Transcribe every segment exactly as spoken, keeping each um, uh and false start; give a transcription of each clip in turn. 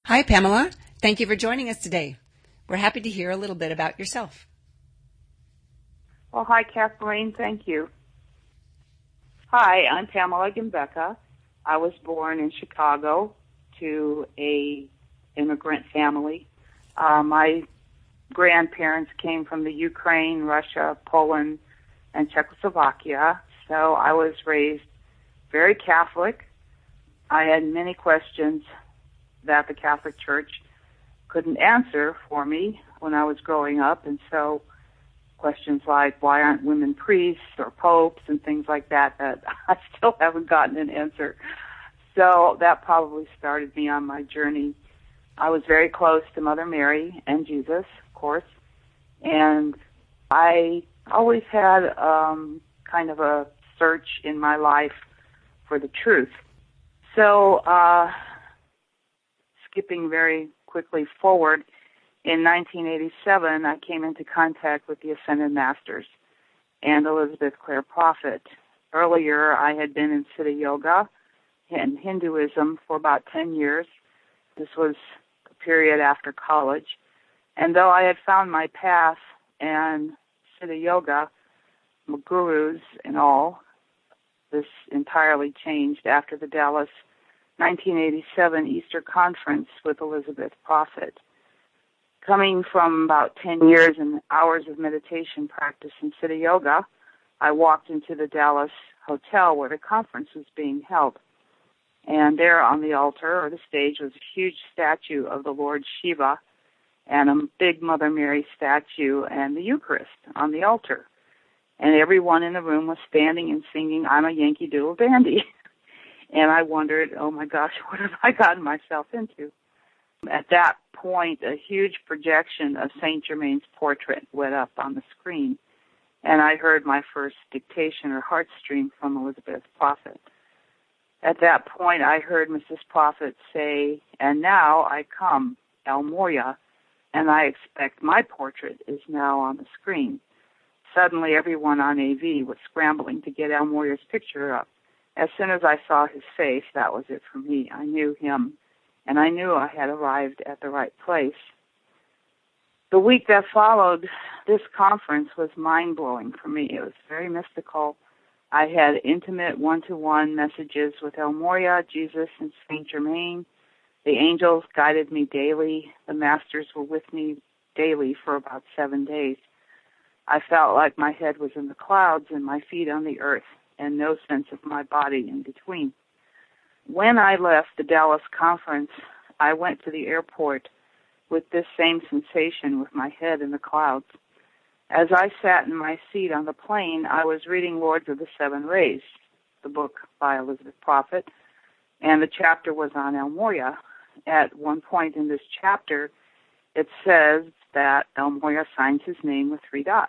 Hi, Pamela. Thank you for joining us today. We're happy to hear a little bit about yourself. Well, hi, Kathleen. Thank you. Hi, I'm Pamela Gambecca. I was born in Chicago to a immigrant family. Uh, my grandparents came from the Ukraine, Russia, Poland, and Czechoslovakia. So I was raised very Catholic. I had many questions that the Catholic Church couldn't answer for me when I was growing up, and so questions like why aren't women priests or popes and things like that that I still haven't gotten an answer. So that probably started me on my journey. I was very close to Mother Mary and Jesus, of course, and I always had um, kind of a search in my life for the truth. So uh, skipping very quickly forward, in nineteen eighty-seven, I came into contact with the Ascended Masters and Elizabeth Clare Prophet. Earlier, I had been in Siddha Yoga and Hinduism for about ten years. This was a period after college. And though I had found my path and Siddha Yoga, my gurus and all, this entirely changed after the Dallas nineteen eighty-seven Easter Conference with Elizabeth Prophet. Coming from about ten years and hours of meditation practice in Siddha Yoga, I walked into the Dallas hotel where the conference was being held. And there on the altar, or the stage, was a huge statue of the Lord Shiva and a big Mother Mary statue and the Eucharist on the altar. And everyone in the room was standing and singing, "I'm a Yankee Doodle Dandy." And I wondered, oh my gosh, what have I gotten myself into? At that point, a huge projection of Saint Germain's portrait went up on the screen, and I heard my first dictation or heart stream from Elizabeth Prophet. At that point, I heard Missus Prophet say, "And now I come, El Morya, and I expect my portrait is now on the screen." Suddenly, everyone on A V was scrambling to get El Morya's picture up. As soon as I saw his face, that was it for me. I knew him, and I knew I had arrived at the right place. The week that followed this conference was mind-blowing for me. It was very mystical. I had intimate one-to-one messages with El Morya, Jesus, and Saint Germain. The angels guided me daily. The masters were with me daily for about seven days. I felt like my head was in the clouds and my feet on the earth, and no sense of my body in between. When I left the Dallas conference, I went to the airport with this same sensation with my head in the clouds. As I sat in my seat on the plane, I was reading Lords of the Seven Rays, the book by Elizabeth Prophet, and the chapter was on El Morya. At one point in this chapter, it says that El Morya signs his name with three dots.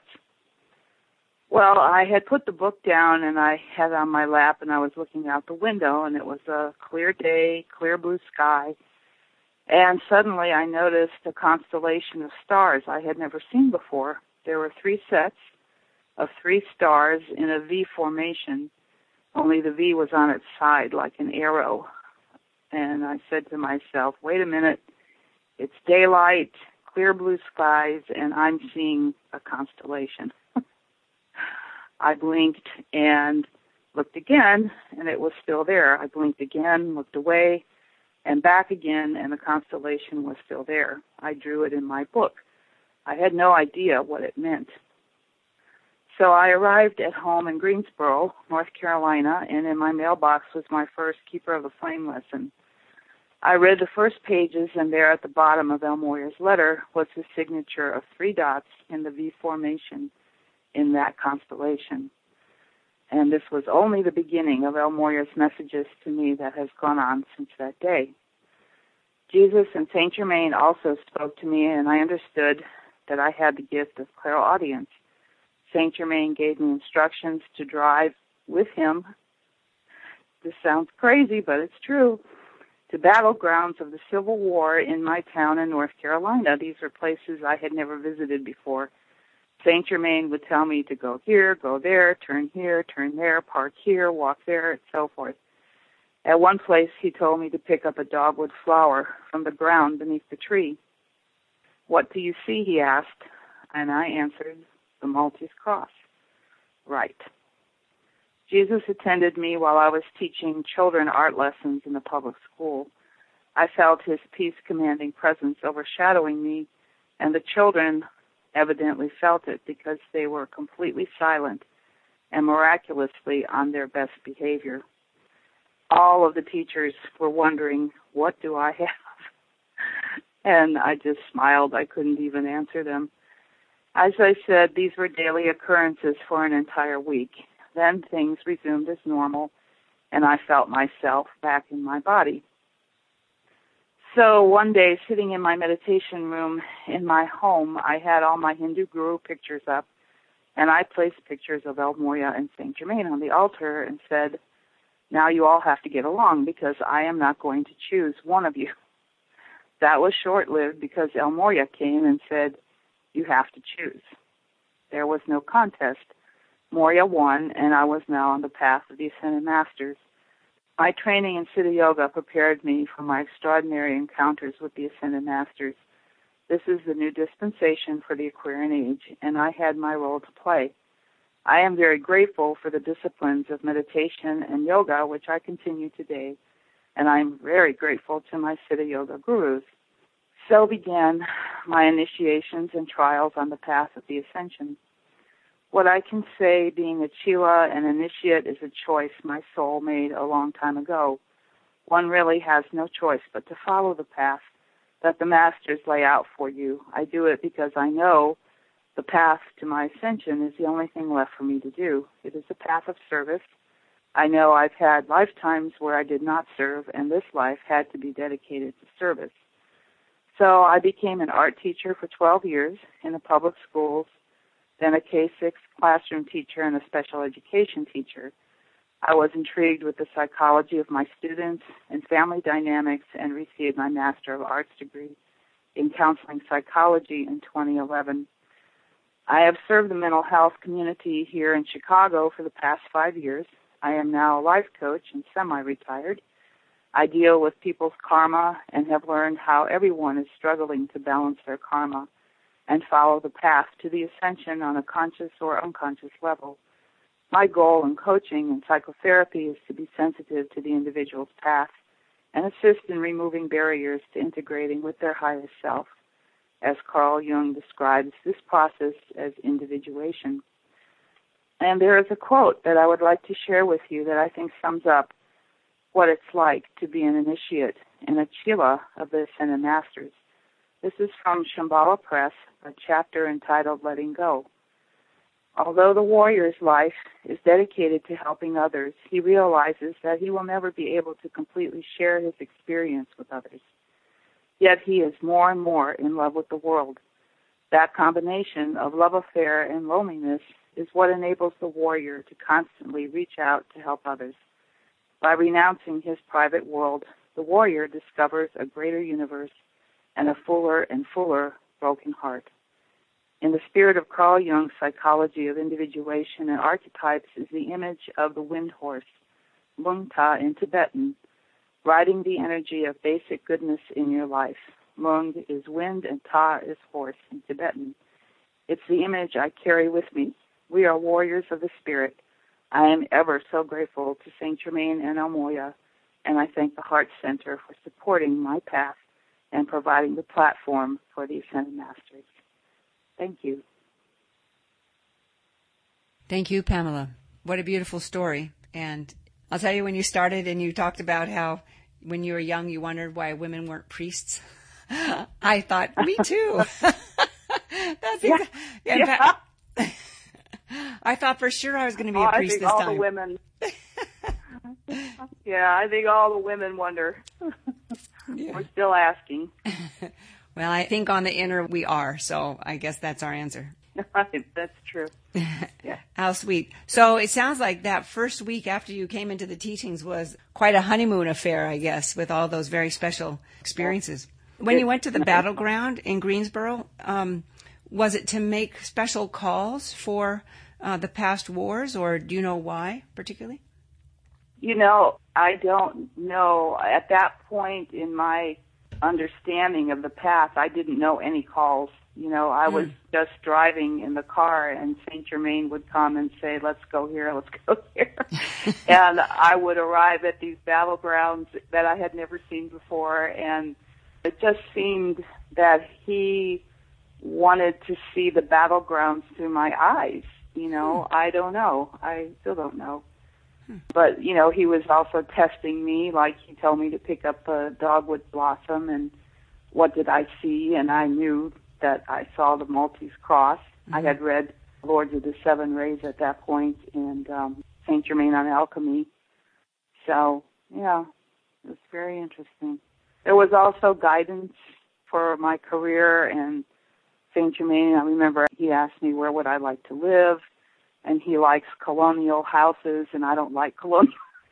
Well, I had put the book down and I had it on my lap and I was looking out the window and it was a clear day, clear blue sky. And suddenly I noticed a constellation of stars I had never seen before. There were three sets of three stars in a V formation, only the V was on its side like an arrow. And I said to myself, wait a minute, it's daylight, clear blue skies, and I'm seeing a constellation. I blinked and looked again, and it was still there. I blinked again, looked away, and back again, and the constellation was still there. I drew it in my book. I had no idea what it meant. So I arrived at home in Greensboro, North Carolina, and in my mailbox was my first Keeper of the Flame lesson. I read the first pages, and there at the bottom of El Morya's letter was his signature of three dots in the V formation in that constellation. And this was only the beginning of El Morya's messages to me that has gone on since that day. Jesus and Saint Germain also spoke to me, and I understood that I had the gift of clairaudience. Saint Germain gave me instructions to drive with him. This sounds crazy, but it's true. To battlegrounds of the Civil War in my town in North Carolina. These are places I had never visited before. Saint Germain would tell me to go here, go there, turn here, turn there, park here, walk there, and so forth. At one place, he told me to pick up a dogwood flower from the ground beneath the tree. "What do you see?" he asked, and I answered, "The Maltese cross." Right. Jesus attended me while I was teaching children art lessons in the public school. I felt his peace-commanding presence overshadowing me, and the children evidently felt it because they were completely silent and miraculously on their best behavior. All of the teachers were wondering, what do I have? And I just smiled. I couldn't even answer them. As I said, these were daily occurrences for an entire week. Then things resumed as normal, and I felt myself back in my body. So one day, sitting in my meditation room in my home, I had all my Hindu guru pictures up, and I placed pictures of El Morya and Saint Germain on the altar and said, "Now you all have to get along because I am not going to choose one of you." That was short-lived because El Morya came and said, "You have to choose." There was no contest. Morya won, and I was now on the path of the Ascended Masters. My training in Siddha Yoga prepared me for my extraordinary encounters with the Ascended Masters. This is the new dispensation for the Aquarian Age, and I had my role to play. I am very grateful for the disciplines of meditation and yoga, which I continue today, and I am very grateful to my Siddha Yoga gurus. So began my initiations and trials on the path of the Ascension. What I can say, being a Chela and initiate, is a choice my soul made a long time ago. One really has no choice but to follow the path that the Masters lay out for you. I do it because I know the path to my ascension is the only thing left for me to do. It is a path of service. I know I've had lifetimes where I did not serve, and this life had to be dedicated to service. So I became an art teacher for twelve years in the public schools, then a K six classroom teacher and a special education teacher. I was intrigued with the psychology of my students and family dynamics and received my Master of Arts degree in counseling psychology in twenty eleven. I have served the mental health community here in Chicago for the past five years. I am now a life coach and semi-retired. I deal with people's karma and have learned how everyone is struggling to balance their karma and follow the path to the ascension on a conscious or unconscious level. My goal in coaching and psychotherapy is to be sensitive to the individual's path and assist in removing barriers to integrating with their highest self. As Carl Jung describes this process as individuation. And there is a quote that I would like to share with you that I think sums up what it's like to be an initiate and a Chela of the Ascended Masters. This is from Shambhala Press, a chapter entitled Letting Go. Although the warrior's life is dedicated to helping others, he realizes that he will never be able to completely share his experience with others. Yet he is more and more in love with the world. That combination of love affair and loneliness is what enables the warrior to constantly reach out to help others. By renouncing his private world, the warrior discovers a greater universe and a fuller and fuller broken heart. In the spirit of Carl Jung's psychology of individuation and archetypes is the image of the wind horse, Lung Ta in Tibetan, riding the energy of basic goodness in your life. Lung is wind and Ta is horse in Tibetan. It's the image I carry with me. We are warriors of the spirit. I am ever so grateful to Saint Germain and El Morya, and I thank the Heart Center for supporting my path and providing the platform for the Ascended Masters. Thank you. Thank you, Pamela. What a beautiful story. And I'll tell you, when you started and you talked about how when you were young you wondered why women weren't priests, I thought, me too. That's yeah. exa- yeah, yeah. Fact, I thought for sure I was going to be oh, a priest I think this all time. The women. yeah, I think all the women wonder. Yeah. We're still asking. Well, I think on the inner we are, so I guess that's our answer. That's true. Yeah. How sweet. So it sounds like that first week after you came into the teachings was quite a honeymoon affair, I guess, with all those very special experiences. When you went to the battleground in Greensboro, um, was it to make special calls for uh, the past wars, or do you know why particularly? You know, I don't know. At that point in my understanding of the path, I didn't know any calls. You know, I mm. was just driving in the car, and Saint Germain would come and say, let's go here, let's go here. And I would arrive at these battlegrounds that I had never seen before, and it just seemed that he wanted to see the battlegrounds through my eyes. You know, mm. I don't know. I still don't know. But, you know, he was also testing me, like he told me to pick up a dogwood blossom, and what did I see? And I knew that I saw the Maltese cross. Mm-hmm. I had read Lords of the Seven Rays at that point, and um, Saint Germain on Alchemy. So, yeah, it was very interesting. There was also guidance for my career, and Saint Germain, I remember he asked me where would I like to live. And he likes colonial houses, and I don't like colonial.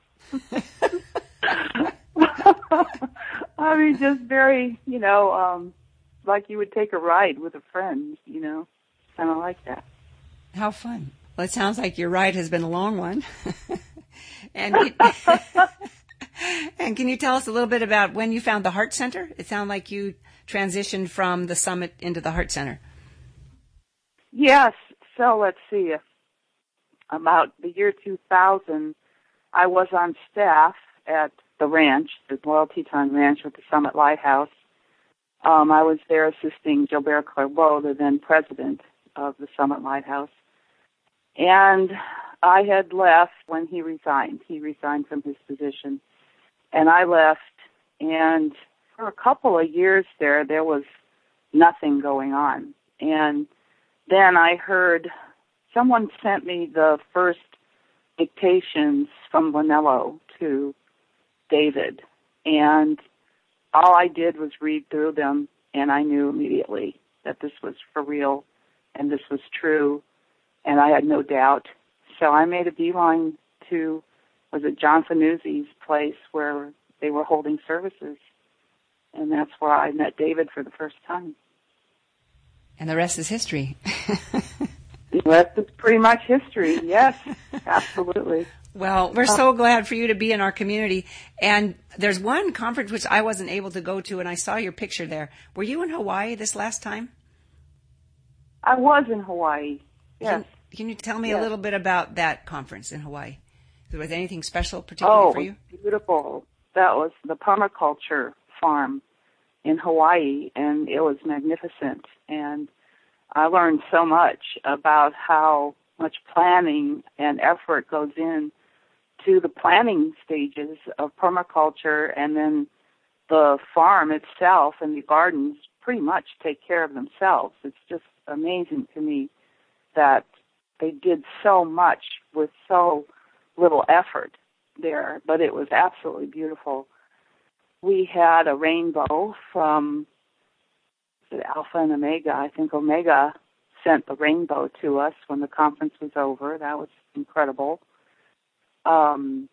I mean, just very, you know, um, like you would take a ride with a friend, you know, kind of like that. How fun. Well, it sounds like your ride has been a long one. and, you, and can you tell us a little bit about when you found the Heart Center? It sounded like you transitioned from the summit into the Heart Center. Yes. So let's see. About the year two thousand, I was on staff at the ranch, the Royal Teton Ranch with the Summit Lighthouse. Um, I was there assisting Gilbert Clairvaux, the then president of the Summit Lighthouse. And I had left when he resigned. He resigned from his position. And I left, and for a couple of years there, there was nothing going on. And then I heard someone sent me the first dictations from Bonello to David, and all I did was read through them, and I knew immediately that this was for real, and this was true, and I had no doubt. So I made a beeline to, was it John Fanuzzi's place where they were holding services, and that's where I met David for the first time. And the rest is history. The rest is pretty much history. Yes, absolutely. Well, we're so glad for you to be in our community. And there's one conference which I wasn't able to go to, and I saw your picture there. Were you in Hawaii this last time? I was in Hawaii, yes. Can, can you tell me yes. a little bit about that conference in Hawaii? Was there anything special particularly oh, for you? Oh, beautiful. That was the permaculture farm in Hawaii, and it was magnificent. And I learned so much about how much planning and effort goes in to the planning stages of permaculture, and then the farm itself and the gardens pretty much take care of themselves. It's just amazing to me that they did so much with so little effort there, but it was absolutely beautiful. We had a rainbow from Alpha and Omega. I think Omega sent the rainbow to us when the conference was over. That was incredible. Um,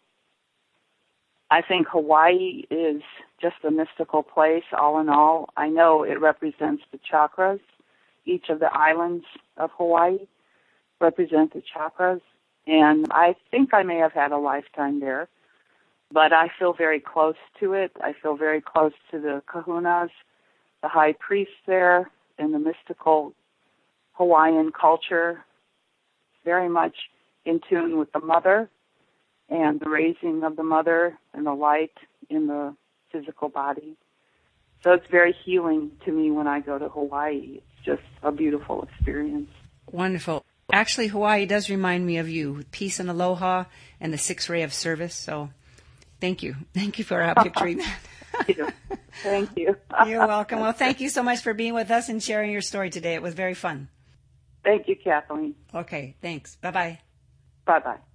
I think Hawaii is just a mystical place, all in all. I know it represents the chakras. Each of the islands of Hawaii represent the chakras. And I think I may have had a lifetime there, but I feel very close to it. I feel very close to the kahunas, the high priests there, and the mystical Hawaiian culture, very much in tune with the mother and the raising of the mother and the light in the physical body. So it's very healing to me when I go to Hawaii. It's just a beautiful experience. Wonderful. Actually, Hawaii does remind me of you, with peace and aloha and the sixth ray of service. So thank you. Thank you for uh, picturing that. Thank you. Thank you. You're welcome. Well, thank you so much for being with us and sharing your story today. It was very fun. Thank you, Kathleen. Okay, thanks. Bye-bye. Bye-bye.